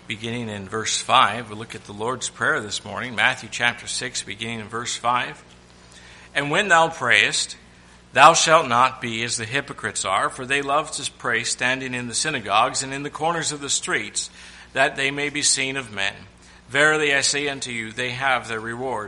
beginning in verse 5. We'll look at the Lord's Prayer this morning, Matthew chapter 6, beginning in verse 5. And when thou prayest, thou shalt not be as the hypocrites are, for they love to pray standing in the synagogues and in the corners of the streets, that they may be seen of men. Verily I say unto you, they have their reward.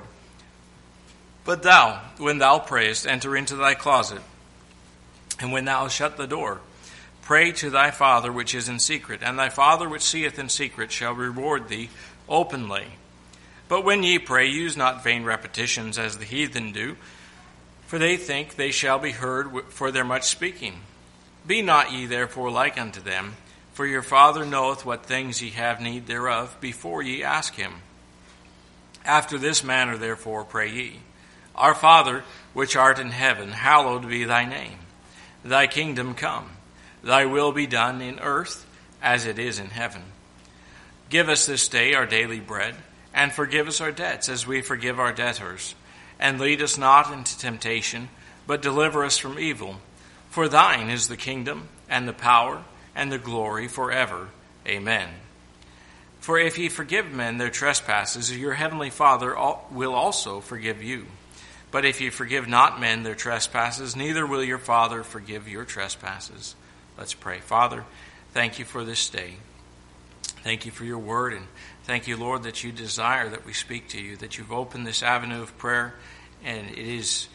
But thou, when thou prayest, enter into thy closet, and when thou hast shut the door, pray to thy Father which is in secret, and thy Father which seeth in secret shall reward thee openly. But when ye pray, use not vain repetitions as the heathen do, for they think they shall be heard for their much speaking. Be not ye therefore like unto them, for your Father knoweth what things ye have need thereof, before ye ask him. After this manner therefore pray ye, Our Father which art in heaven, hallowed be thy name. Thy kingdom come. Thy will be done in earth as it is in heaven. Give us this day our daily bread, and forgive us our debts as we forgive our debtors. And lead us not into temptation, but deliver us from evil. For thine is the kingdom, and the power, and the glory forever. Amen. For if ye forgive men their trespasses, your heavenly Father will also forgive you. But if ye forgive not men their trespasses, neither will your Father forgive your trespasses. Let's pray. Father, thank you for this day. Thank you for your word, and thank you, Lord, that you desire that we speak to you, that you've opened this avenue of prayer, and it is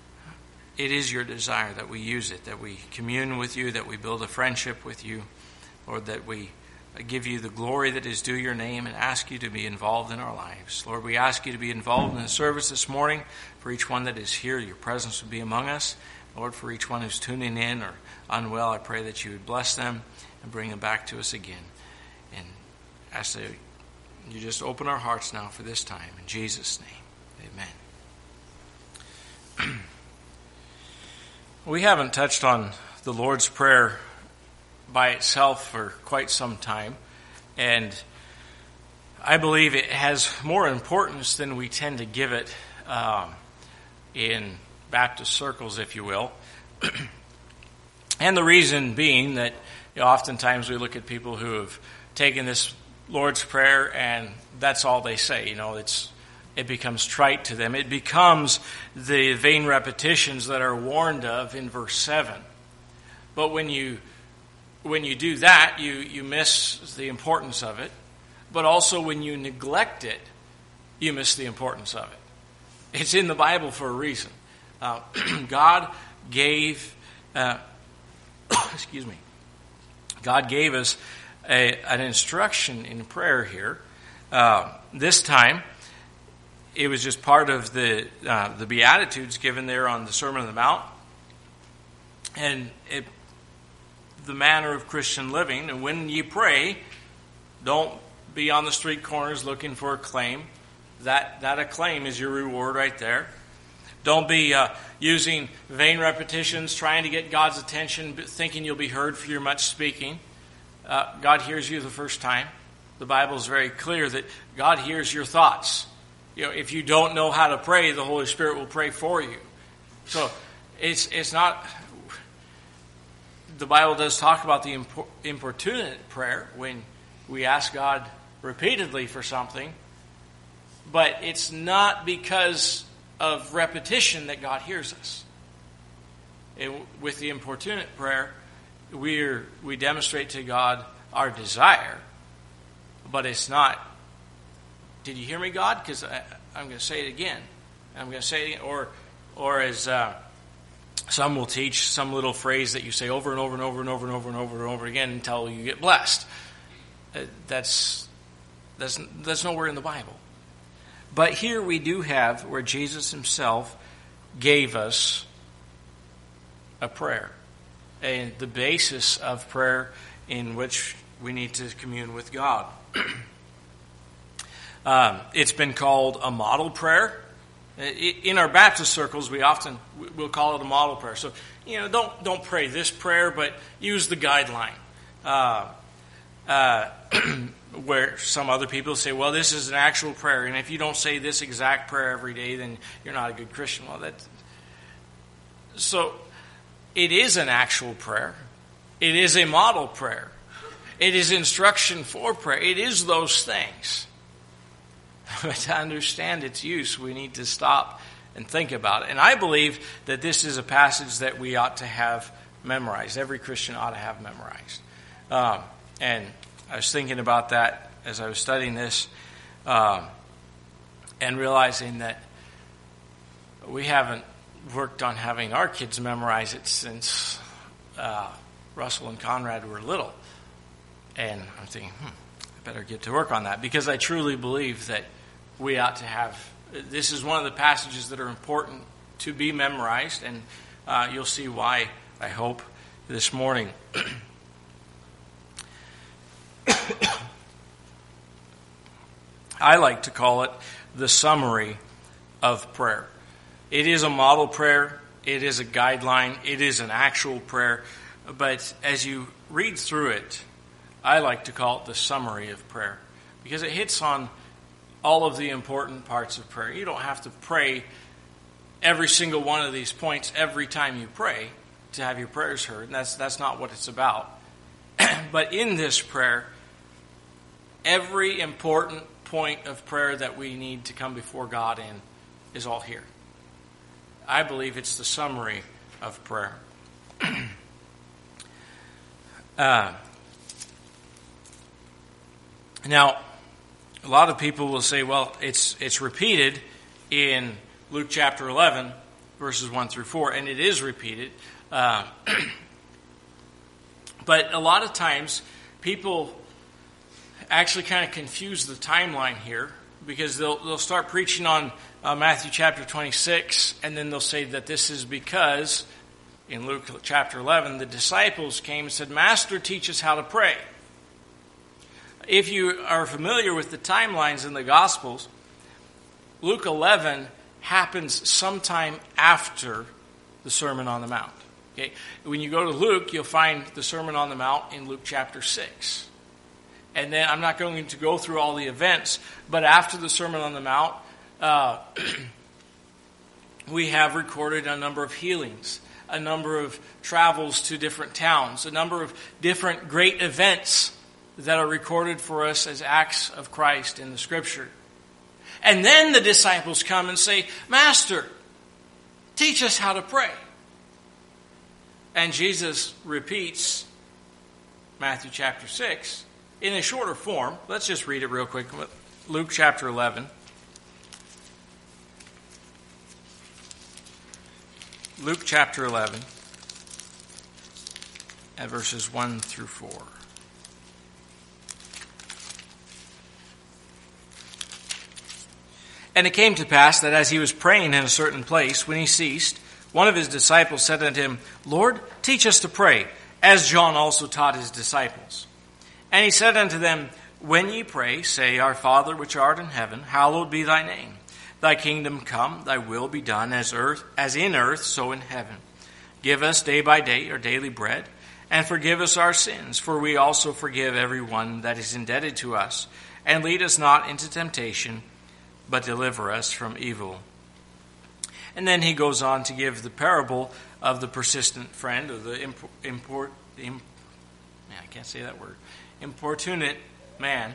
your desire that we use it, that we commune with you, that we build a friendship with you, Lord, that we give you the glory that is due your name and ask you to be involved in our lives. Lord, we ask you to be involved in the service this morning. For each one that is here, your presence would be among us. Lord, for each one who's tuning in or unwell, I pray that you would bless them and bring them back to us again. And ask that you just open our hearts now for this time. In Jesus' name, amen. We haven't touched on the Lord's Prayer by itself for quite some time. And I believe it has more importance than we tend to give it in Baptist circles, if you will. And the reason being that oftentimes we look at people who have taken this Lord's Prayer and that's all they say. It becomes trite to them. It becomes the vain repetitions that are warned of in verse 7. But when you do that, you miss the importance of it. But also when you neglect it, you miss the importance of it. It's in the Bible for a reason. God gave, God gave us an instruction in prayer here. This time, it was just part of the Beatitudes given there on the Sermon on the Mount, and the manner of Christian living. And when you pray, don't be on the street corners looking for acclaim. That acclaim is your reward right there. Don't be using vain repetitions, trying to get God's attention, thinking you'll be heard for your much speaking. God hears you the first time. The Bible is very clear that God hears your thoughts. If you don't know how to pray, the Holy Spirit will pray for you. So it's not. The Bible does talk about the importunate prayer when we ask God repeatedly for something, but it's not because of repetition that God hears us. With the importunate prayer, we demonstrate to God our desire, but it's not, did you hear me, God? Because I'm going to say it again. I'm going to say it again. Or as some will teach, some little phrase that you say over and over and over and over and over and over and over again until you get blessed. That's nowhere in the Bible. But here we do have where Jesus himself gave us a prayer, and the basis of prayer in which we need to commune with God. It's been called a model prayer. In our Baptist circles, we'll call it a model prayer. So, don't pray this prayer, but use the guideline. Where some other people say, well, this is an actual prayer, and if you don't say this exact prayer every day, then you're not a good Christian. So it is an actual prayer. It is a model prayer. It is instruction for prayer. It is those things. But to understand its use, we need to stop and think about it. And I believe that this is a passage that we ought to have memorized. Every Christian ought to have memorized. And I was thinking about that as I was studying this, and realizing that we haven't worked on having our kids memorize it since Russell and Conrad were little. And I'm thinking, I better get to work on that, because I truly believe that we ought to have, this is one of the passages that are important to be memorized, and you'll see why, I hope, this morning. I like to call it the summary of prayer. It is a model prayer, it is a guideline, it is an actual prayer, but as you read through it, I like to call it the summary of prayer, because it hits on all of the important parts of prayer. You don't have to pray every single one of these points every time you pray to have your prayers heard, and that's not what it's about. But in this prayer, every important point of prayer that we need to come before God in is all here. I believe it's the summary of prayer. Now, a lot of people will say, well, it's repeated in Luke chapter 11, verses 1 through 4, and it is repeated. But a lot of times, people actually kind of confuse the timeline here, because they'll start preaching on Matthew chapter 26, and then they'll say that this is because, in Luke chapter 11, the disciples came and said, Master, teach us how to pray. If you are familiar with the timelines in the Gospels, Luke 11 happens sometime after the Sermon on the Mount. Okay? When you go to Luke, you'll find the Sermon on the Mount in Luke chapter 6. And then I'm not going to go through all the events, but after the Sermon on the Mount, we have recorded a number of healings, a number of travels to different towns, a number of different great events that are recorded for us as acts of Christ in the Scripture. And then the disciples come and say, Master, teach us how to pray. And Jesus repeats Matthew chapter 6 in a shorter form. Let's just read it real quick. Luke chapter 11. Luke chapter 11 and verses 1 through 4. And it came to pass that as he was praying in a certain place, when he ceased, one of his disciples said unto him, Lord, teach us to pray, as John also taught his disciples. And he said unto them, When ye pray, say, Our Father which art in heaven, hallowed be thy name. Thy kingdom come, thy will be done, as in earth, so in heaven. Give us day by day our daily bread, and forgive us our sins, for we also forgive every one that is indebted to us. And lead us not into temptation, but deliver us from evil. And then he goes on to give the parable of the persistent friend, or the importunate man.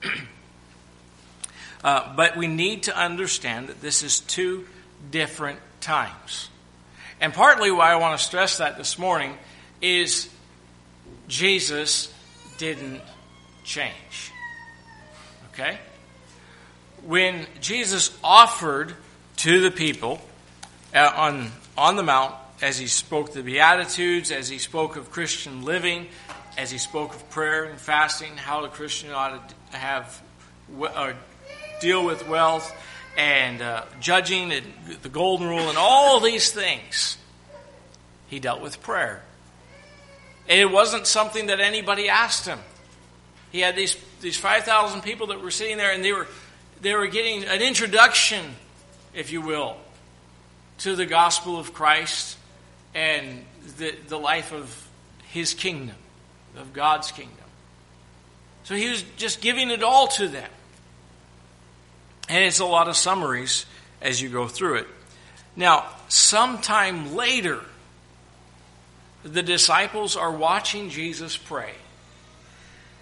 But we need to understand that this is two different times. And partly why I want to stress that this morning is Jesus didn't change. Okay? When Jesus offered to the people on the Mount, as he spoke the Beatitudes, as he spoke of Christian living, as he spoke of prayer and fasting, how a Christian ought to have deal with wealth and judging and the golden rule and all these things, he dealt with prayer. And it wasn't something that anybody asked him. He had these 5,000 people that were sitting there, and they were getting an introduction, if you will, to the gospel of Christ and the life of his kingdom, of God's kingdom. So he was just giving it all to them. And it's a lot of summaries as you go through it. Now, sometime later, the disciples are watching Jesus pray.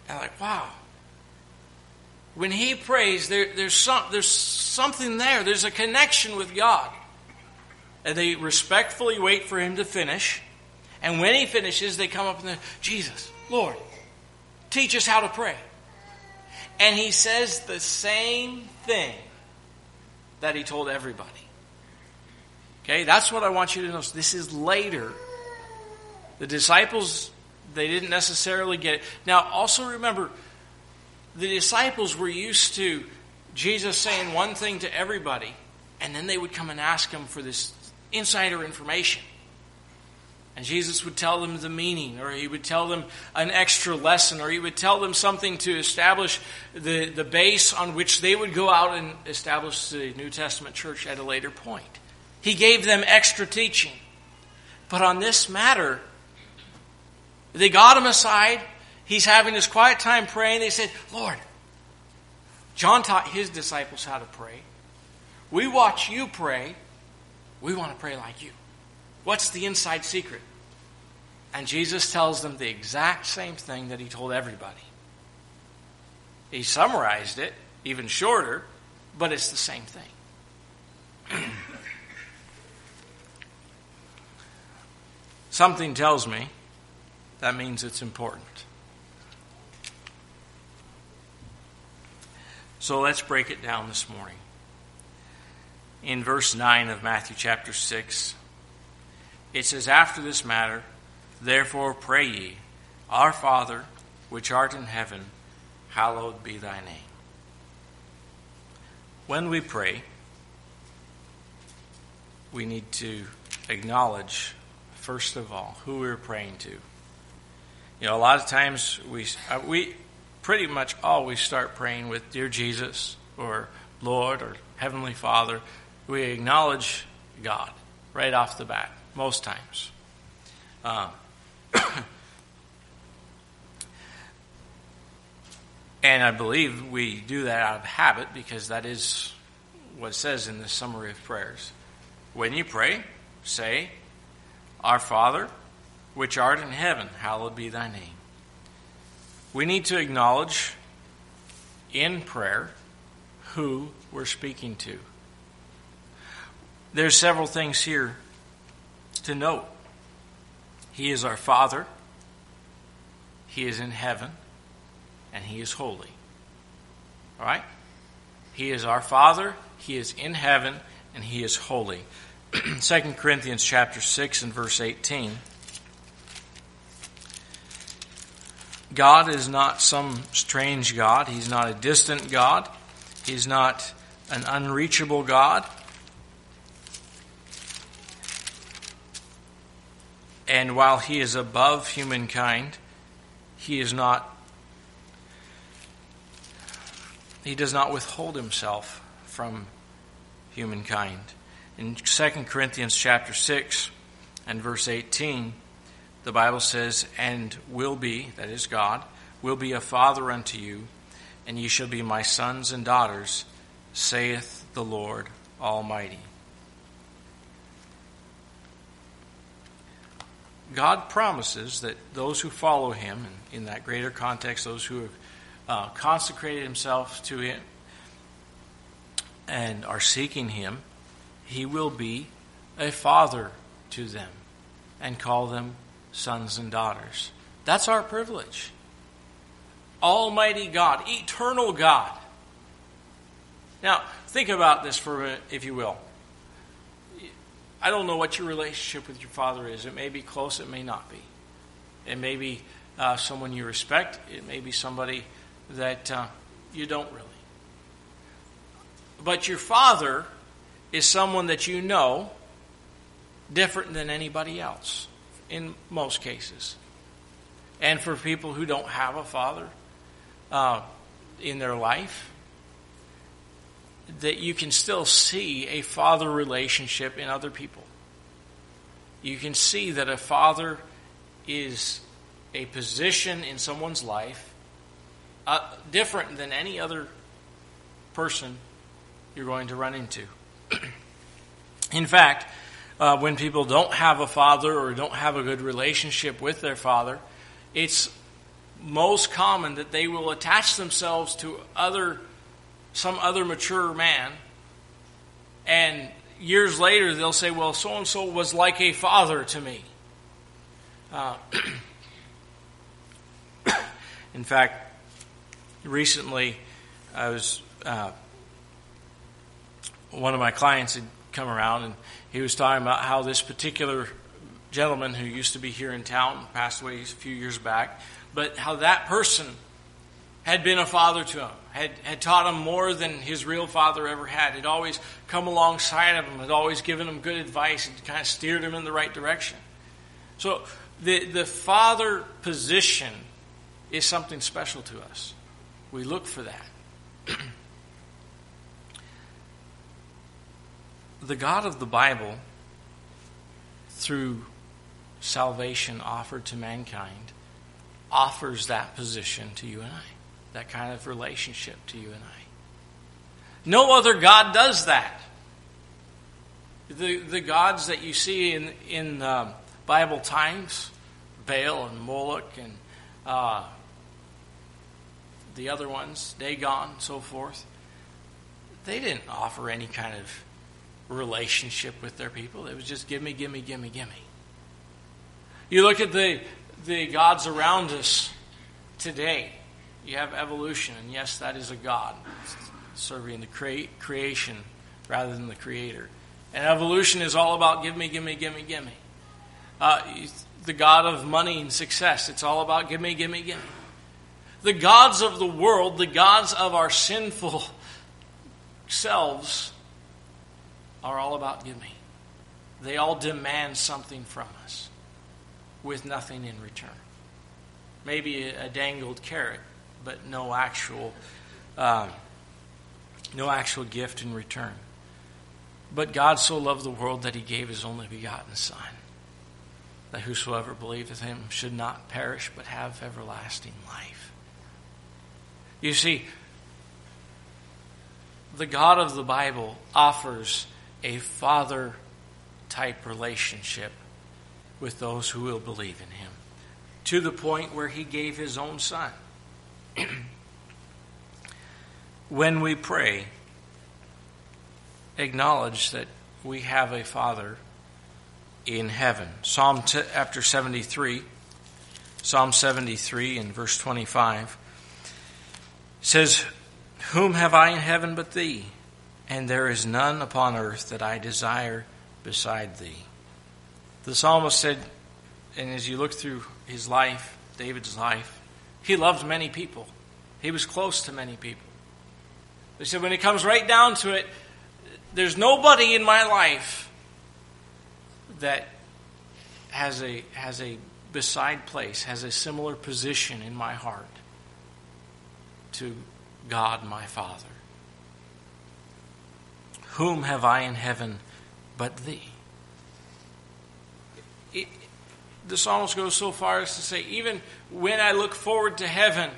And like, wow. When he prays, there's something there. There's a connection with God. And they respectfully wait for him to finish. And when he finishes, they come up and say, Jesus, Lord, teach us how to pray. And he says the same thing that he told everybody. Okay, that's what I want you to notice. This is later. The disciples, they didn't necessarily get it. Now, also remember, the disciples were used to Jesus saying one thing to everybody, and then they would come and ask him for this insider information. And Jesus would tell them the meaning, or he would tell them an extra lesson, or he would tell them something to establish the base on which they would go out and establish the New Testament church at a later point. He gave them extra teaching. But on this matter, they got him aside. He's having this quiet time praying. They said, Lord, John taught his disciples how to pray. We watch you pray. We want to pray like you. What's the inside secret? And Jesus tells them the exact same thing that he told everybody. He summarized it, even shorter, but it's the same thing. Something tells me that means it's important. So let's break it down this morning. In verse 9 of Matthew chapter 6, it says, After this matter, therefore pray ye, Our Father, which art in heaven, hallowed be thy name. When we pray, we need to acknowledge, first of all, who we're praying to. You know, a lot of times we pretty much always start praying with Dear Jesus or Lord or Heavenly Father. We acknowledge God right off the bat, most times. And I believe we do that out of habit because that is what it says in the summary of prayers. When you pray, say, Our Father, which art in heaven, hallowed be thy name. We need to acknowledge in prayer who we're speaking to. There's several things here to note. He is our Father. He is in heaven. And he is holy. All right? He is our Father. He is in heaven. And he is holy. 2 Corinthians chapter 6 and verse 18. God is not some strange God. He's not a distant God. He's not an unreachable God. And while he is above humankind, he does not withhold himself from humankind. In 2 Corinthians chapter 6 and verse 18, the Bible says, And will be, that is God, will be a father unto you, and ye shall be my sons and daughters, saith the Lord Almighty. God promises that those who follow him, and in that greater context, those who have consecrated themselves to him and are seeking him, he will be a father to them and call them sons and daughters. That's our privilege. Almighty God, eternal God. Now, think about this for a minute, if you will. I don't know what your relationship with your father is. It may be close, it may not be. It may be someone you respect. It may be somebody that you don't really. But your father is someone that you know different than anybody else in most cases. And for people who don't have a father in their life, that you can still see a father relationship in other people. You can see that a father is a position in someone's life different than any other person you're going to run into. In fact, when people don't have a father or don't have a good relationship with their father, it's most common that they will attach themselves to some other mature man, and years later they'll say, well, so-and-so was like a father to me. In fact, recently I was one of my clients had come around, and he was talking about how this particular gentleman who used to be here in town, passed away a few years back, but how that person had been a father to him, had taught him more than his real father ever had always come alongside of him, had always given him good advice and kind of steered him in the right direction. So the father position is something special to us. We look for that. The God of the Bible, through salvation offered to mankind, offers that position to you and I, that kind of relationship to you and I. No other God does that. The gods that you see in Bible times, Baal and Moloch and the other ones, Dagon and so forth, they didn't offer any kind of relationship with their people. It was just gimme, gimme, gimme, gimme. You look at the gods around us today. You have evolution, and yes, that is a god, serving the creation rather than the creator. And evolution is all about gimme, gimme, gimme, gimme. The god of money and success, it's all about gimme, gimme, gimme. The gods of the world, the gods of our sinful selves, are all about gimme. They all demand something from us with nothing in return. Maybe a dangled carrot, but no actual gift in return. But God so loved the world that he gave his only begotten Son, that whosoever believeth him should not perish but have everlasting life. You see, the God of the Bible offers a father-type relationship with those who will believe in him, to the point where he gave his own Son. When we pray, acknowledge that we have a Father in heaven. Psalm 73 in verse 25 says, "Whom have I in heaven but thee? And there is none upon earth that I desire beside thee." The psalmist said, and as you look through his life, David's life, he loved many people. He was close to many people. He said, when it comes right down to it, there's nobody in my life that has a beside place, has a similar position in my heart to God my Father. Whom have I in heaven but thee? The psalmist goes so far as to say, even when I look forward to heaven,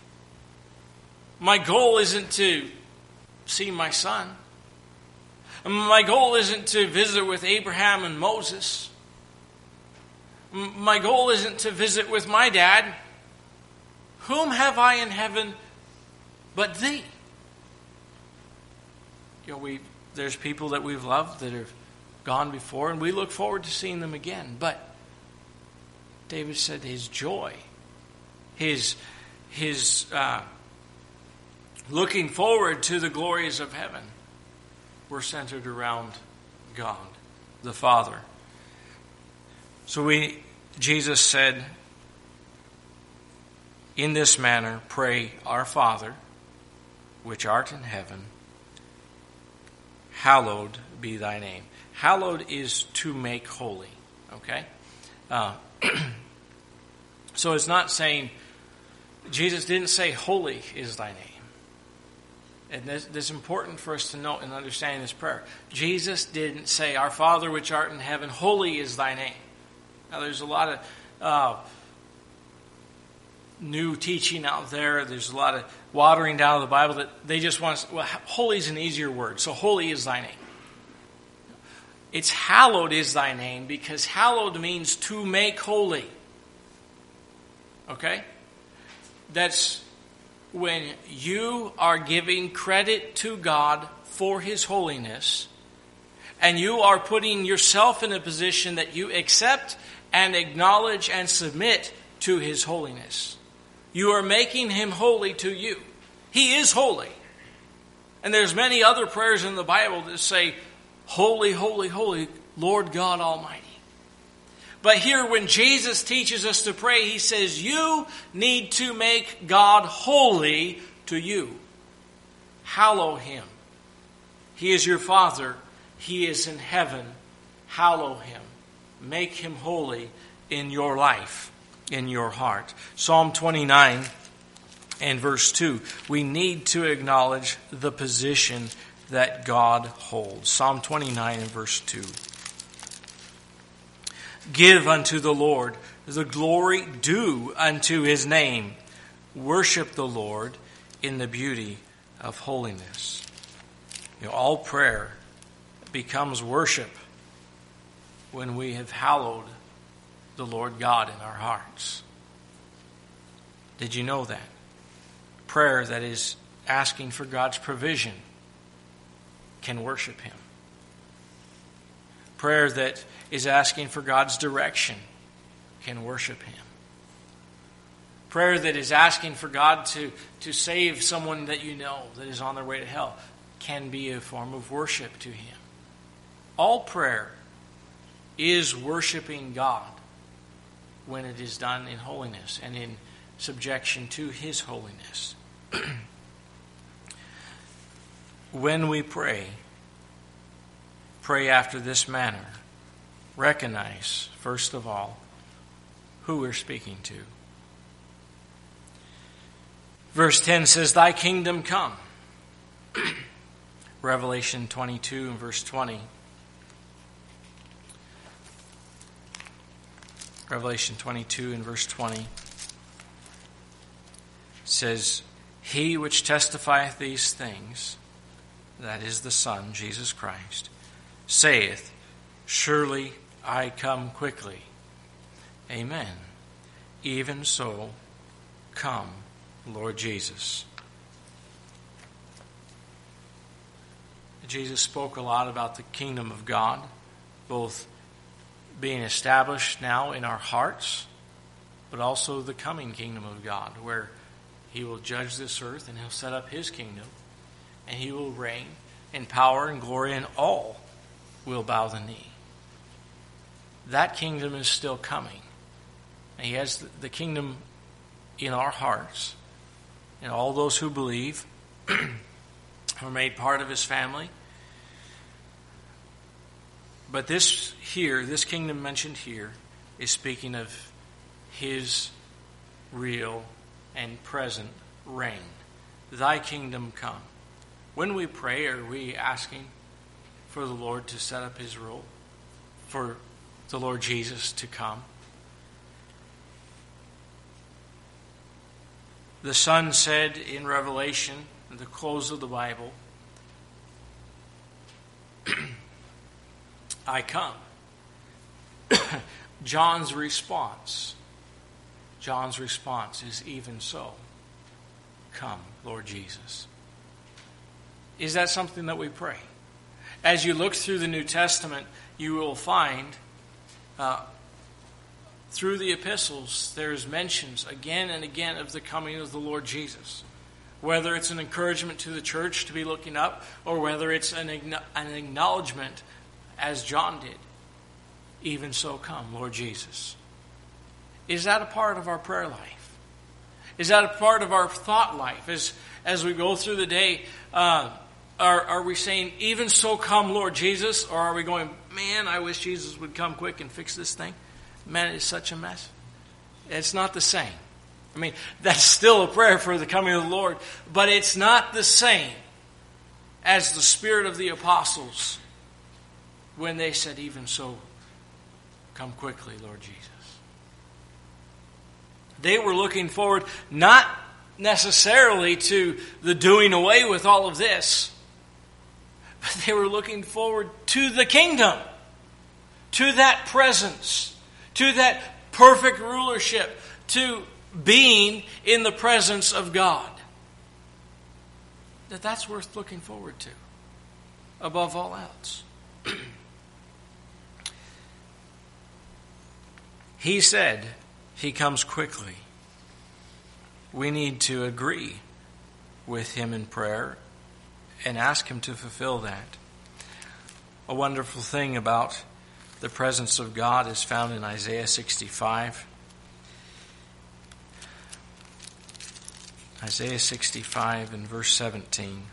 my goal isn't to see my son. My goal isn't to visit with Abraham and Moses. My goal isn't to visit with my dad. Whom have I in heaven but thee? You know, there's people that we've loved that have gone before, and we look forward to seeing them again. But David said his joy, his looking forward to the glories of heaven were centered around God, the Father. So Jesus said, in this manner, pray, Our Father, which art in heaven, hallowed be thy name. Hallowed is to make holy. Okay? So it's not saying, Jesus didn't say holy is thy name. And this is important for us to note in understanding this prayer. Jesus didn't say, Our Father which art in heaven, holy is thy name. Now there's a lot of new teaching out there. There's a lot of watering down of the Bible that they just want to say, well, holy is an easier word, so holy is thy name. It's hallowed is thy name, because hallowed means to make holy. Okay? That's when you are giving credit to God for His holiness, and you are putting yourself in a position that you accept and acknowledge and submit to His holiness. You are making Him holy to you. He is holy. And there's many other prayers in the Bible that say, holy, holy, holy, Lord God Almighty. But here when Jesus teaches us to pray, He says, you need to make God holy to you. Hallow Him. He is your Father. He is in heaven. Hallow Him. Make Him holy in your life, in your heart. Psalm 29 and verse 2. We need to acknowledge the position that God holds. Psalm 29 and verse 2. Give unto the Lord the glory due unto His name. Worship the Lord in the beauty of holiness. All prayer becomes worship when we have hallowed the Lord God in our hearts. Did you know that? Prayer that is asking for God's provision can worship Him. Prayer that is asking for God's direction can worship Him. Prayer that is asking for God to save someone that you know that is on their way to hell can be a form of worship to Him. All prayer is worshiping God when it is done in holiness and in subjection to His holiness. When we pray after this manner. Recognize, first of all, who we're speaking to. Verse 10 says, Thy kingdom come. Revelation 22 and verse 20. Revelation 22 and verse 20 says, He which testifieth these things, that is the Son, Jesus Christ, saith, Surely I come quickly. Amen. Even so, come, Lord Jesus. Jesus spoke a lot about the kingdom of God, both being established now in our hearts, but also the coming kingdom of God, where He will judge this earth and He'll set up His kingdom, and He will reign in power and glory, and all will bow the knee. That kingdom is still coming. And He has the kingdom in our hearts. And all those who believe are made part of His family. But this kingdom mentioned here, is speaking of His real and present reign. Thy kingdom come. When we pray, are we asking for the Lord to set up His rule? For the Lord Jesus to come? The Son said in Revelation, at the close of the Bible, I come. John's response is, even so, come, Lord Jesus. Is that something that we pray? As you look through the New Testament, you will find through the epistles, there's mentions again and again of the coming of the Lord Jesus. Whether it's an encouragement to the church to be looking up, or whether it's an acknowledgement, as John did. Even so come, Lord Jesus. Is that a part of our prayer life? Is that a part of our thought life? As we go through the day, are we saying, even so come, Lord Jesus? Or are we going, man, I wish Jesus would come quick and fix this thing? Man, it's such a mess. It's not the same. I mean, that's still a prayer for the coming of the Lord, but it's not the same as the spirit of the apostles when they said, even so, come quickly, Lord Jesus. They were looking forward not necessarily to the doing away with all of this, but they were looking forward to the kingdom, to that presence, to that perfect rulership, to being in the presence of God, that's worth looking forward to above all else. He said he comes quickly. We need to agree with him in prayer and ask him to fulfill that. A wonderful thing about the presence of God is found in Isaiah 65. Isaiah 65 and verse 17.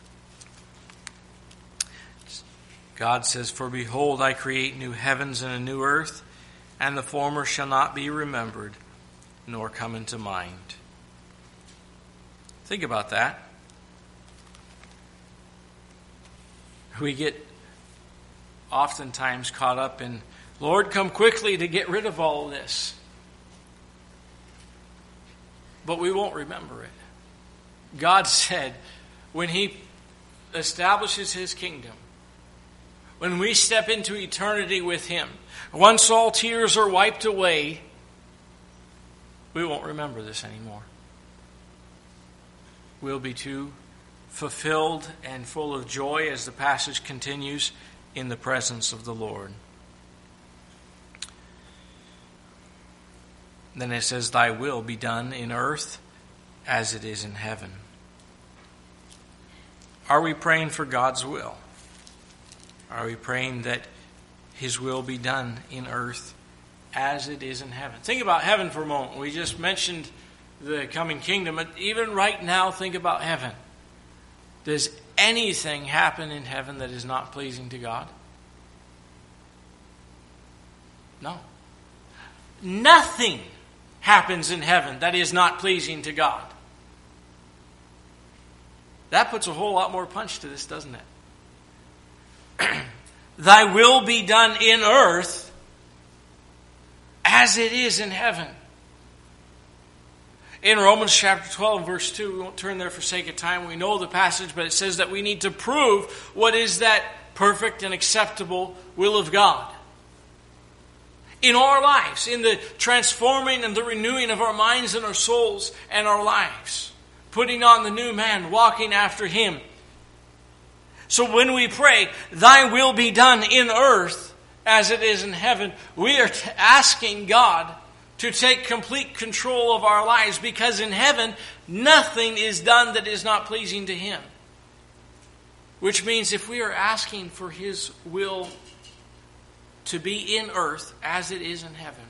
God says, "For behold, I create new heavens and a new earth, and the former shall not be remembered, nor come into mind." Think about that. We get oftentimes caught up in, Lord, come quickly to get rid of all this. But we won't remember it. God said, when he establishes his kingdom, when we step into eternity with him, once all tears are wiped away, we won't remember this anymore. We'll be too fulfilled and full of joy, as the passage continues, in the presence of the Lord. Then it says, "Thy will be done in earth as it is in heaven." Are we praying for God's will? Are we praying that his will be done in earth as it is in heaven? Think about heaven for a moment. We just mentioned the coming kingdom, but even right now, think about heaven. Does anything happen in heaven that is not pleasing to God? No. Nothing happens in heaven that is not pleasing to God. That puts a whole lot more punch to this, doesn't it? Thy will be done in earth as it is in heaven. In Romans chapter 12, verse 2, we won't turn there for sake of time. We know the passage, but it says that we need to prove what is that perfect and acceptable will of God in our lives, in the transforming and the renewing of our minds and our souls and our lives, putting on the new man, walking after him. So when we pray, "Thy will be done in earth as it is in heaven," we are asking God to take complete control of our lives, because in heaven, nothing is done that is not pleasing to him. Which means if we are asking for his will to be in earth as it is in heaven,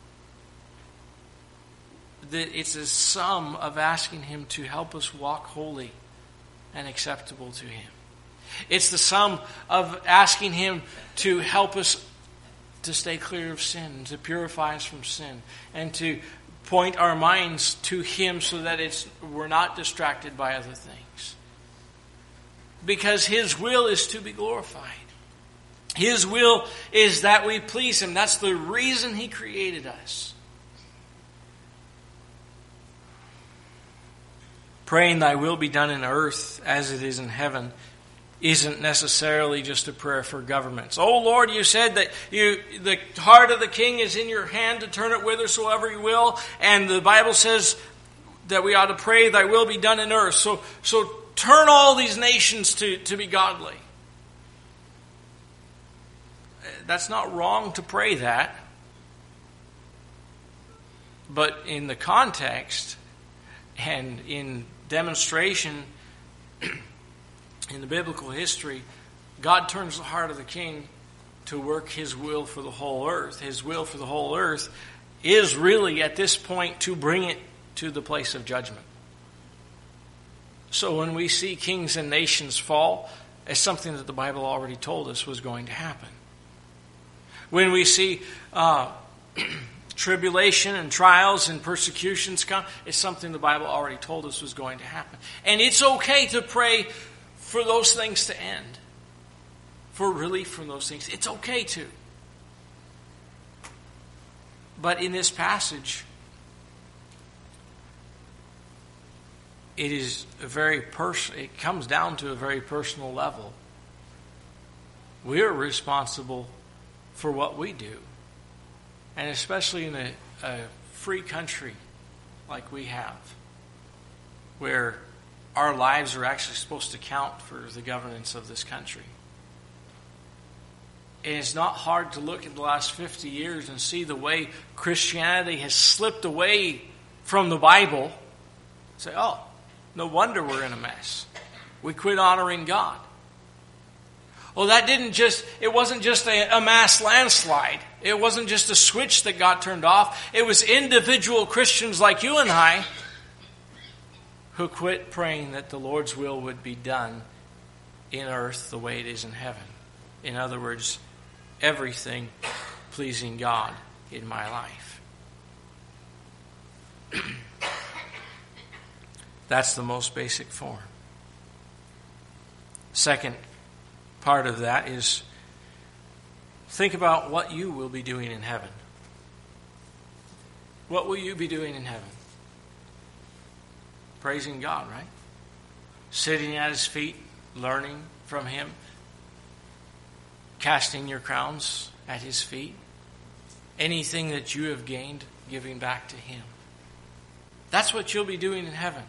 that it's a sum of asking him to help us walk holy and acceptable to him. It's the sum of asking him to help us to stay clear of sin, to purify us from sin, and to point our minds to him so that we're not distracted by other things. Because his will is to be glorified. His will is that we please him. That's the reason he created us. Praying "Thy will be done in earth as it is in heaven" isn't necessarily just a prayer for governments. "Oh Lord, you said that the heart of the king is in your hand to turn it whithersoever you will, and the Bible says that we ought to pray, "Thy will be done in earth." So turn all these nations to be godly. That's not wrong to pray that. But in the context and in demonstration in the biblical history, God turns the heart of the king to work his will for the whole earth. His will for the whole earth is really, at this point, to bring it to the place of judgment. So when we see kings and nations fall, it's something that the Bible already told us was going to happen. When we see tribulation and trials and persecutions come, it's something the Bible already told us was going to happen. And it's okay to pray for those things to end, for relief from those things. It's okay to. But in this passage, it comes down to a very personal level. We're responsible for what we do. And especially in a free country like we have, where our lives are actually supposed to count for the governance of this country. And it's not hard to look at the last 50 years and see the way Christianity has slipped away from the Bible. Say, oh, no wonder we're in a mess. We quit honoring God. Well, it wasn't just a mass landslide. It wasn't just a switch that got turned off. It was individual Christians like you and I who quit praying that the Lord's will would be done in earth the way it is in heaven. In other words, everything pleasing God in my life. That's the most basic form. Second part of that is think about what you will be doing in heaven. What will you be doing in heaven? Praising God, right? Sitting at His feet, learning from Him, casting your crowns at His feet. Anything that you have gained, giving back to Him. That's what you'll be doing in heaven.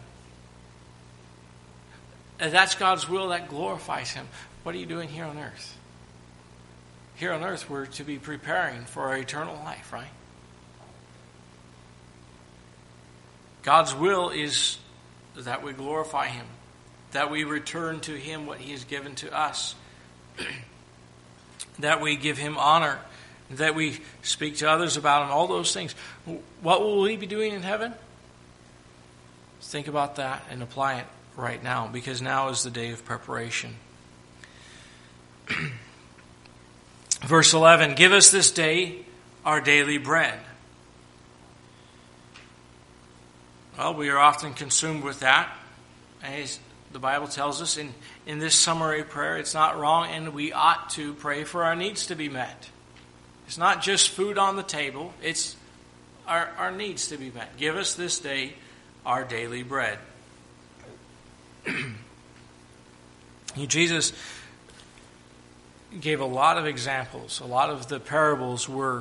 And that's God's will that glorifies Him. What are you doing here on earth? Here on earth, we're to be preparing for our eternal life, right? God's will is that we glorify Him, that we return to Him what He has given to us, that we give Him honor, that we speak to others about Him, all those things. What will we be doing in heaven? Think about that and apply it right now, because now is the day of preparation. Verse 11, give us this day our daily bread. Well, we are often consumed with that. As the Bible tells us in this summary prayer, it's not wrong, and we ought to pray for our needs to be met. It's not just food on the table, it's our needs to be met. Give us this day our daily bread. Jesus gave a lot of examples. A lot of the parables were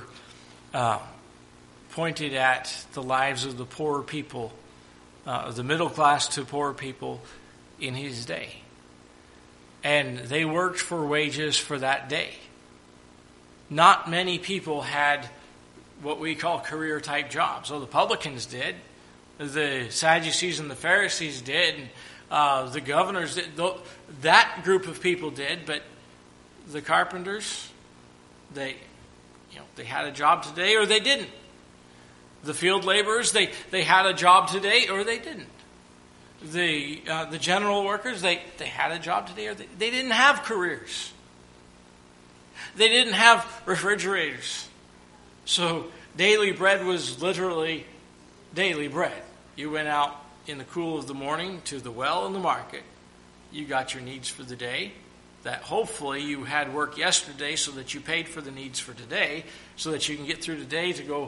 pointed at the lives of the poor people, the middle class to poor people in His day. And they worked for wages for that day. Not many people had what we call career-type jobs. So the publicans did. The Sadducees and the Pharisees did. The governors did. That group of people did, but the carpenters, they had a job today or they didn't. The field laborers, they had a job today or they didn't. The general workers, they had a job today or they didn't have careers. They didn't have refrigerators. So daily bread was literally daily bread. You went out in the cool of the morning to the well in the market. You got your needs for the day. That hopefully you had work yesterday so that you paid for the needs for today, so that you can get through today to go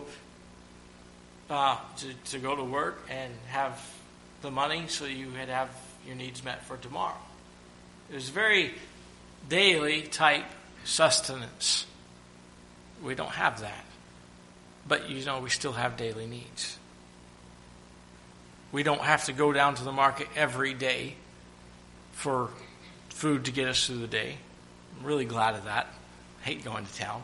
to go to work and have the money so you could have your needs met for tomorrow. It was very daily type sustenance. We don't have that. But we still have daily needs. We don't have to go down to the market every day for food to get us through the day. I'm really glad of that. I hate going to town.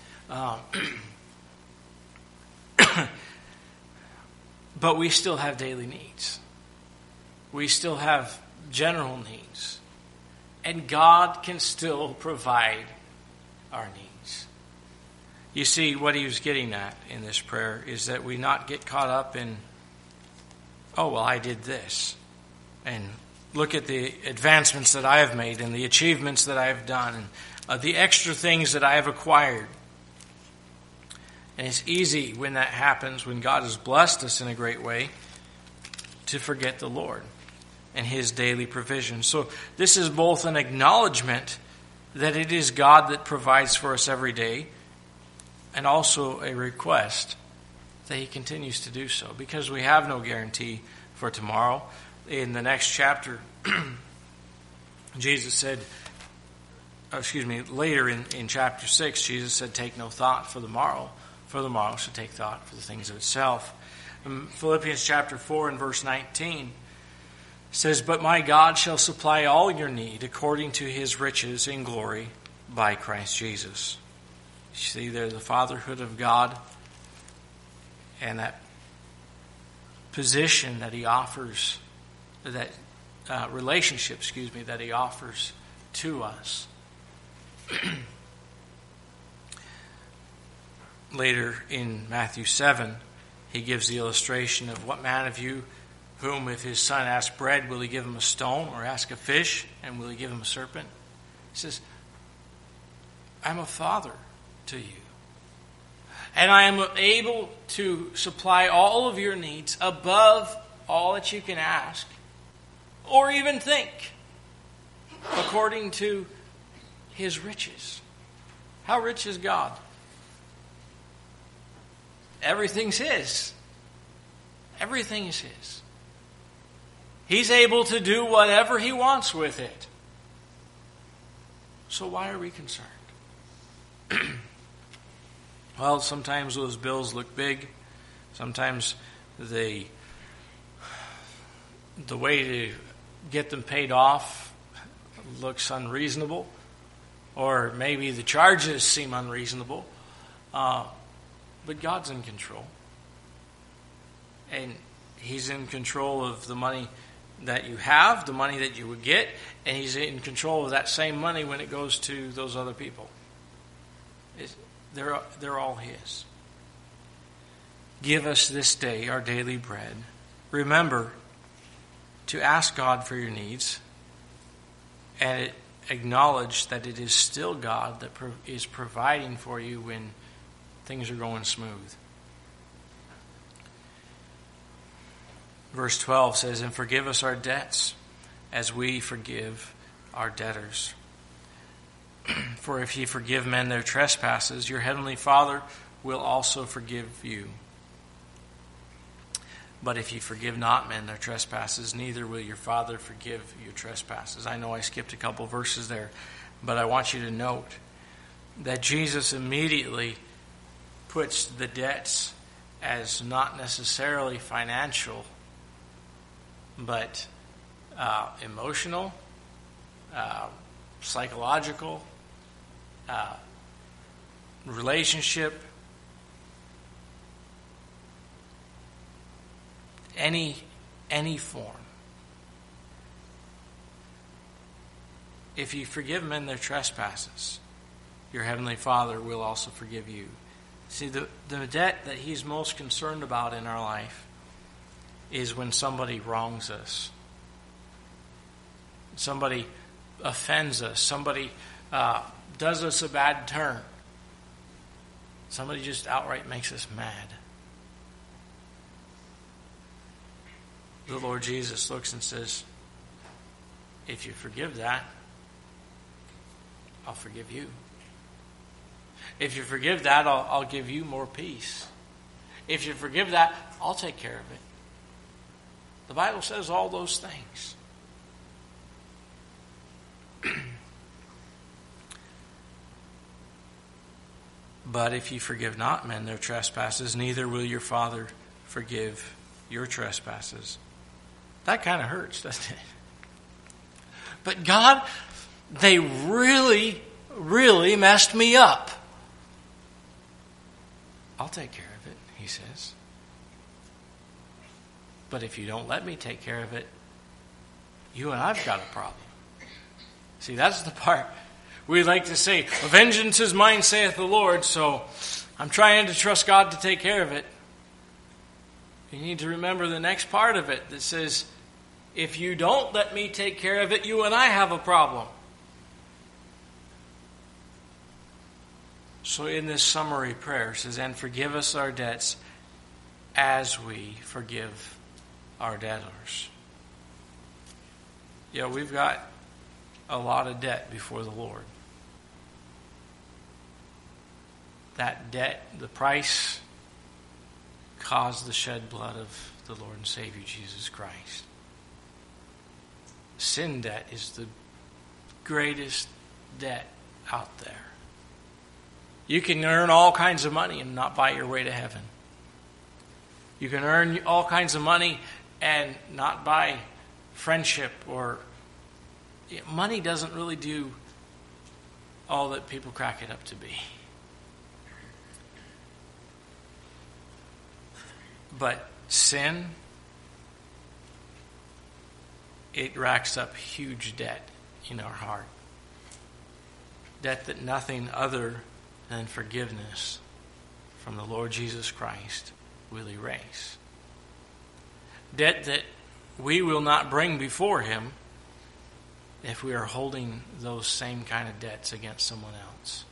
But we still have daily needs. We still have general needs. And God can still provide our needs. You see, what he was getting at in this prayer is that we not get caught up in, I did this. And look at the advancements that I have made and the achievements that I have done and the extra things that I have acquired. And it's easy when that happens, when God has blessed us in a great way, to forget the Lord and His daily provision. So this is both an acknowledgement that it is God that provides for us every day, and also a request that He continues to do so, because we have no guarantee for tomorrow. In the next chapter, Jesus said, later in chapter 6, Jesus said, take no thought for the morrow should take thought for the things of itself. Philippians chapter 4 and verse 19 says, "But my God shall supply all your need according to his riches in glory by Christ Jesus." You see there the fatherhood of God and that position that he offers, that relationship, that he offers to us. Later in Matthew 7, he gives the illustration of what man of you whom if his son asks bread, will he give him a stone, or ask a fish, and will he give him a serpent? He says, I'm a father to you. And I am able to supply all of your needs above all that you can ask or even think, according to his riches. How rich is God? Everything's his. Everything is his. He's able to do whatever he wants with it. So why are we concerned? Well, sometimes those bills look big. Sometimes the way to get them paid off looks unreasonable. Or maybe the charges seem unreasonable. But God's in control. And he's in control of the money that you have, the money that you would get, and he's in control of that same money when it goes to those other people. They're all his. Give us this day our daily bread. Remember to ask God for your needs and acknowledge that it is still God that is providing for you when things are going smooth. Verse 12 says, and forgive us our debts as we forgive our debtors. For if ye forgive men their trespasses, your heavenly Father will also forgive you. But if ye forgive not men their trespasses, neither will your Father forgive your trespasses. I know I skipped a couple verses there, but I want you to note that Jesus immediately puts the debts as not necessarily financial, but emotional, psychological, relationship, any form. If you forgive men their trespasses, your heavenly Father will also forgive you. See, the debt that he's most concerned about in our life is when somebody wrongs us. Somebody offends us. Somebody does us a bad turn. Somebody just outright makes us mad. The Lord Jesus looks and says, if you forgive that, I'll forgive you. If you forgive that, I'll give you more peace. If you forgive that, I'll take care of it. The Bible says all those things. But if ye forgive not men their trespasses, neither will your Father forgive your trespasses. That kind of hurts, doesn't it? But God, they really, really messed me up. I'll take care of it, he says. But if you don't let me take care of it, you and I've got a problem. See, that's the part we like to say, vengeance is mine, saith the Lord, so I'm trying to trust God to take care of it. You need to remember the next part of it that says, if you don't let me take care of it, you and I have a problem. So in this summary prayer, it says, and forgive us our debts as we forgive our debtors. Yeah, we've got a lot of debt before the Lord. That debt, the price, caused the shed blood of the Lord and Savior Jesus Christ. Sin debt is the greatest debt out there. You can earn all kinds of money and not buy your way to heaven. You can earn all kinds of money and not buy friendship, or money doesn't really do all that people crack it up to be. But sin, it racks up huge debt in our heart. Debt that nothing other than forgiveness from the Lord Jesus Christ will erase. Debt that we will not bring before Him if we are holding those same kind of debts against someone else.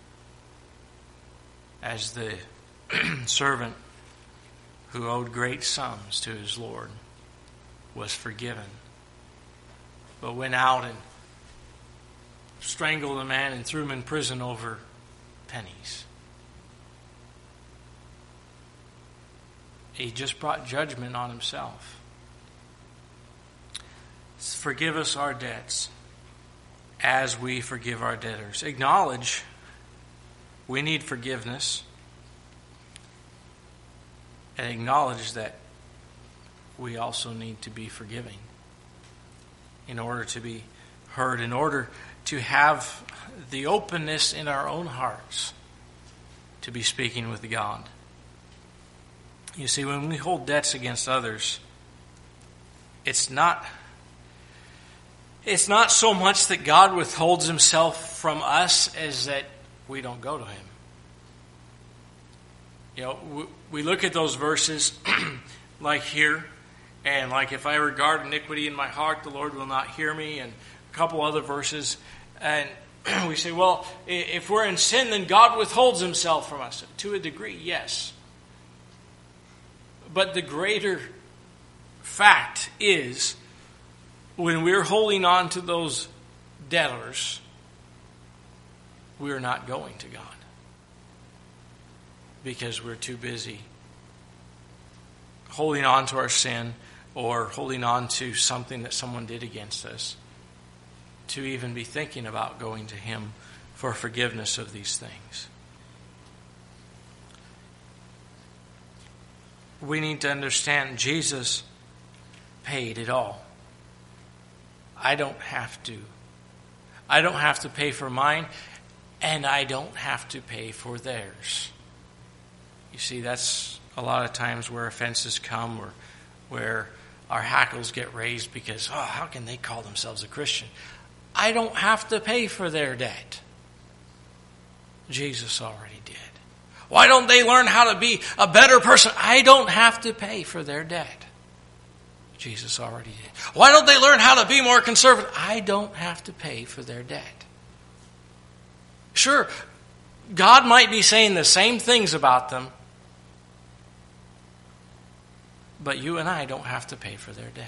As the servant who owed great sums to his Lord was forgiven, but went out and strangled a man and threw him in prison over pennies. He just brought judgment on himself. Forgive us our debts as we forgive our debtors. Acknowledge we need forgiveness, and acknowledge that we also need to be forgiving in order to be heard, in order to have the openness in our own hearts to be speaking with God. You see, when we hold debts against others, it's not so much that God withholds Himself from us as that we don't go to Him. You know, we look at those verses like here, and like, if I regard iniquity in my heart, the Lord will not hear me, and a couple other verses, and we say, well, if we're in sin, then God withholds Himself from us. To a degree, yes. But the greater fact is, when we're holding on to those debtors, we're not going to God, because we're too busy holding on to our sin or holding on to something that someone did against us to even be thinking about going to Him for forgiveness of these things. We need to understand Jesus paid it all. I don't have to. I don't have to pay for mine, and I don't have to pay for theirs. You see, that's a lot of times where offenses come, or where our hackles get raised because, how can they call themselves a Christian? I don't have to pay for their debt. Jesus already did. Why don't they learn how to be a better person? I don't have to pay for their debt. Jesus already did. Why don't they learn how to be more conservative? I don't have to pay for their debt. Sure, God might be saying the same things about them, but you and I don't have to pay for their debt.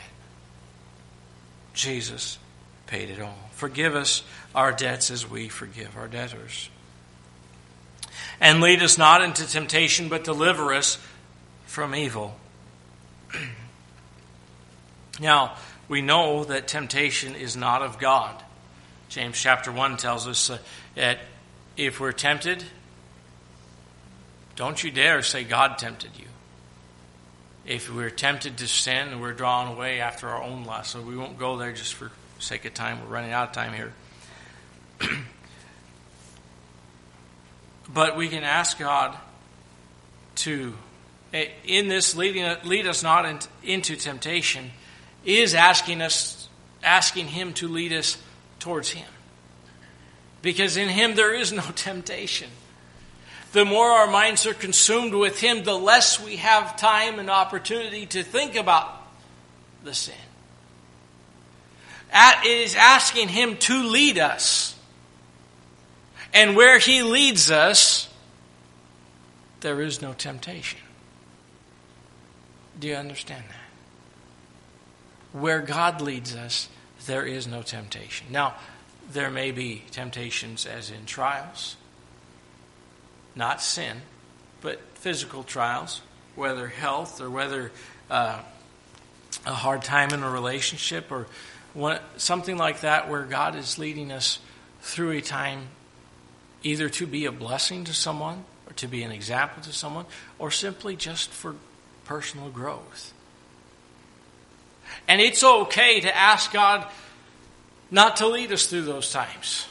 Jesus paid it all. Forgive us our debts as we forgive our debtors. And lead us not into temptation, but deliver us from evil. Now, we know that temptation is not of God. James chapter 1 tells us that if we're tempted, don't you dare say God tempted you. If we're tempted to sin, we're drawn away after our own lust. So we won't go there just for sake of time. We're running out of time here. But we can ask God to, in this lead us not into temptation, is asking Him to lead us towards Him. Because in Him there is no temptation. The more our minds are consumed with Him, the less we have time and opportunity to think about the sin. It is asking Him to lead us. And where He leads us, there is no temptation. Do you understand that? Where God leads us, there is no temptation. Now, there may be temptations as in trials. Not sin, but physical trials, whether health or whether a hard time in a relationship or something like that, where God is leading us through a time either to be a blessing to someone or to be an example to someone, or simply just for personal growth. And it's okay to ask God not to lead us through those times.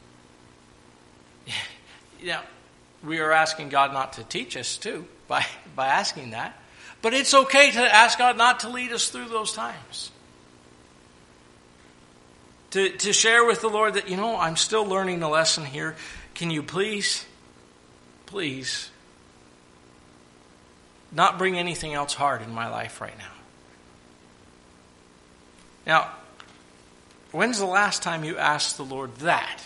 Yeah, we are asking God not to teach us too by asking that. But it's okay to ask God not to lead us through those times. To share with the Lord that, I'm still learning the lesson here. Can you please not bring anything else hard in my life right now? Now, when's the last time you asked the Lord that?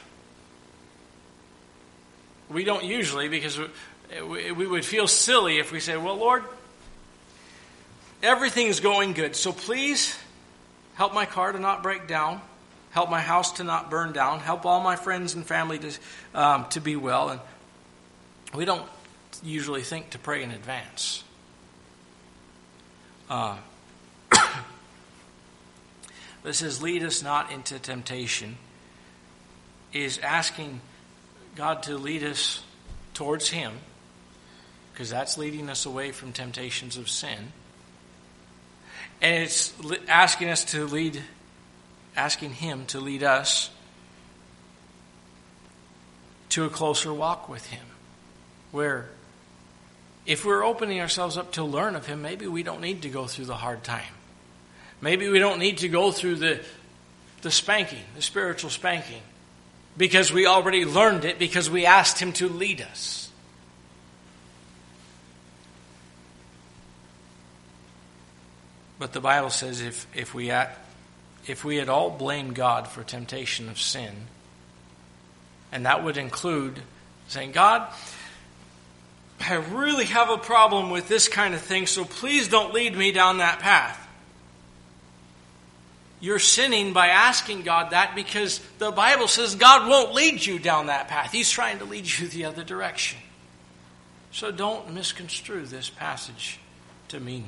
We don't usually, because we would feel silly if we said, well, Lord, everything's going good, so please help my car to not break down. Help my house to not burn down. Help all my friends and family to be well. And we don't usually think to pray in advance. This says, lead us not into temptation, is asking God to lead us towards Him, because that's leading us away from temptations of sin. And it's asking Him to lead us to a closer walk with Him, where if we're opening ourselves up to learn of Him, maybe we don't need to go through the hard time. Maybe we don't need to go through the spanking, the spiritual spanking, because we already learned it, because we asked Him to lead us. But the Bible says if we had all blamed God for temptation of sin, and that would include saying, God, I really have a problem with this kind of thing, so please don't lead me down that path. You're sinning by asking God that, because the Bible says God won't lead you down that path. He's trying to lead you the other direction. So don't misconstrue this passage to mean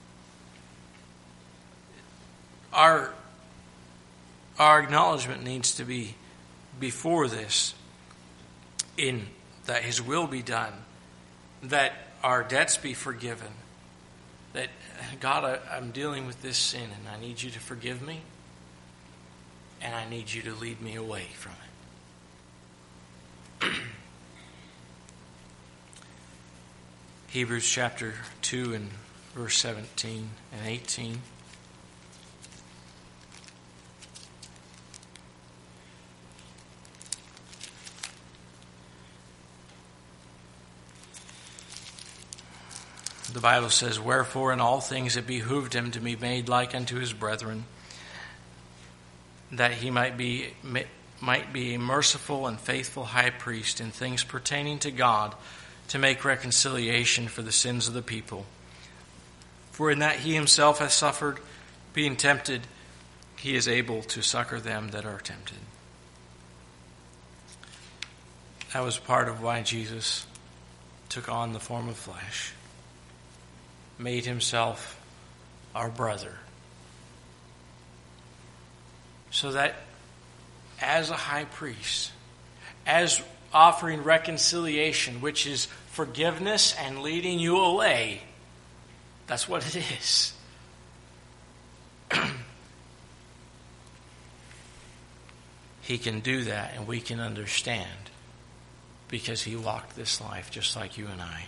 that. Our acknowledgement needs to be before this, in that His will be done, that our debts be forgiven, that, God, I'm dealing with this sin and I need You to forgive me, and I need You to lead me away from it. Hebrews chapter 2 and verse 17 and 18. The Bible says, wherefore in all things it behooved Him to be made like unto His brethren, that He might be a merciful and faithful high priest in things pertaining to God, to make reconciliation for the sins of the people. For in that He Himself hath suffered, being tempted, He is able to succor them that are tempted. That was part of why Jesus took on the form of flesh, made Himself our brother, so that as a high priest, as offering reconciliation, which is forgiveness and leading you away, that's what it is. He can do that, and we can understand, because He walked this life just like you and I.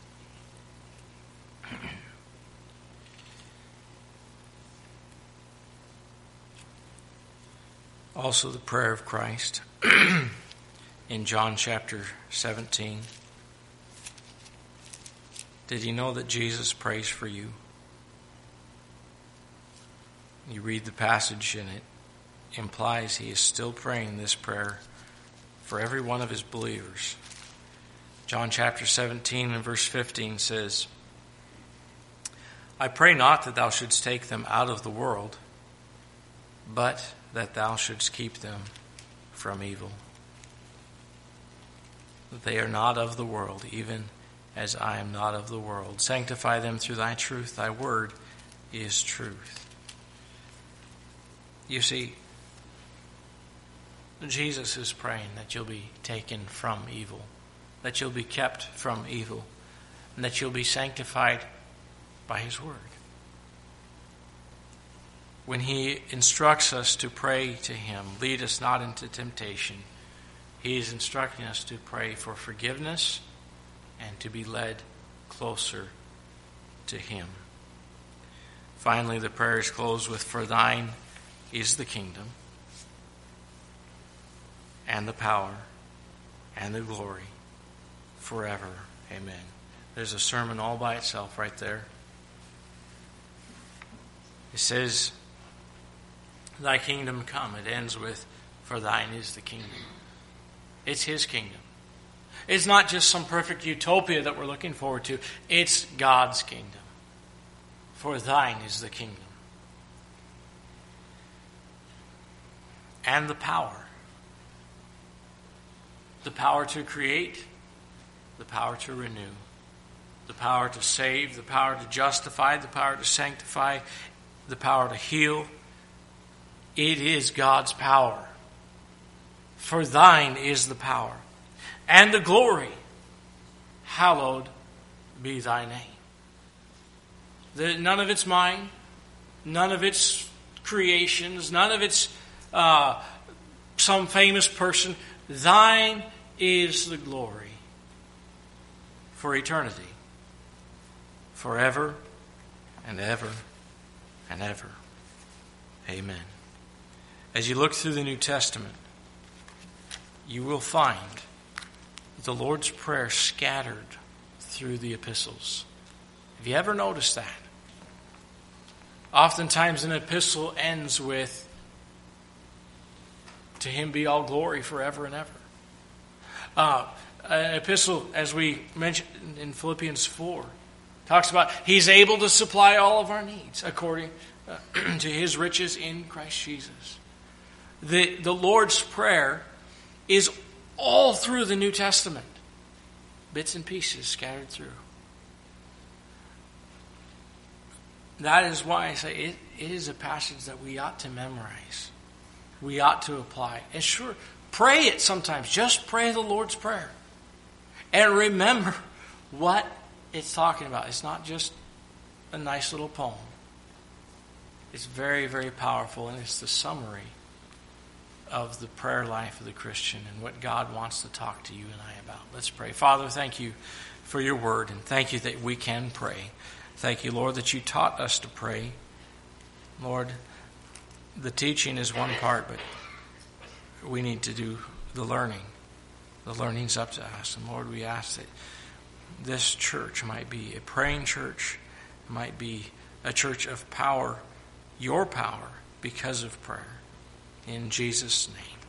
Also, the prayer of Christ in John chapter 17. Did you know that Jesus prays for you? You read the passage and it implies He is still praying this prayer for every one of His believers. John chapter 17 and verse 15 says, I pray not that Thou shouldst take them out of the world, but that Thou shouldst keep them from evil. That they are not of the world, even as I am not of the world. Sanctify them through Thy truth. Thy word is truth. You see, Jesus is praying that you'll be taken from evil, that you'll be kept from evil, and that you'll be sanctified by His Word. When He instructs us to pray to Him, lead us not into temptation, He is instructing us to pray for forgiveness and to be led closer to Him. Finally, the prayer is closed with, "For thine is the kingdom and the power and the glory forever. Amen." There's a sermon all by itself right there. It says, "Thy kingdom come." It ends with, "For thine is the kingdom." It's His kingdom. It's not just some perfect utopia that we're looking forward to. It's God's kingdom. For thine is the kingdom. And the power. The power to create, the power to renew, the power to save, the power to justify, the power to sanctify, the power to heal. It is God's power. For thine is the power. And the glory. Hallowed be thy name. None of it's mine. None of it's creations. None of it's some famous person. Thine is the glory for eternity. Forever and ever and ever. Amen. As you look through the New Testament, you will find the Lord's Prayer scattered through the epistles. Have you ever noticed that? Oftentimes an epistle ends with, "To Him be all glory forever and ever." An epistle, as we mentioned in Philippians 4, talks about He's able to supply all of our needs according to His riches in Christ Jesus. The Lord's Prayer is all through the New Testament. Bits and pieces scattered through. That is why I say it is a passage that we ought to memorize. We ought to apply. And sure, pray it sometimes. Just pray the Lord's Prayer. And remember what it's talking about. It's not just a nice little poem. It's very, very powerful, and it's the summary of the prayer life of the Christian and what God wants to talk to you and I about. Let's pray. Father, thank you for your word, and thank you that we can pray. Thank you, Lord, that you taught us to pray. Lord, the teaching is one part, but we need to do the learning. The learning's up to us. And Lord, we ask that this church might be a praying church, might be a church of power, your power, because of prayer. In Jesus' name.